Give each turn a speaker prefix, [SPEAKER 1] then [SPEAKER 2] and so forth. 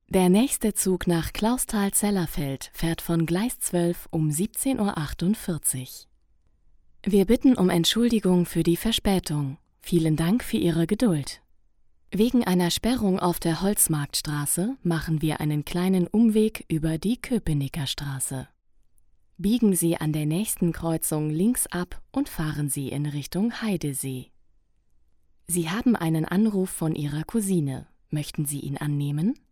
[SPEAKER 1] Der nächste Zug nach Clausthal-Zellerfeld fährt von Gleis 12 um 17:48 Uhr. Wir bitten um Entschuldigung für die Verspätung. Vielen Dank für Ihre Geduld. Wegen einer Sperrung auf der Holzmarktstraße machen wir einen kleinen Umweg über die Köpenicker Straße. Biegen Sie an der nächsten Kreuzung links ab und fahren Sie in Richtung Heidesee. Sie haben einen Anruf von Ihrer Cousine. Möchten Sie ihn annehmen?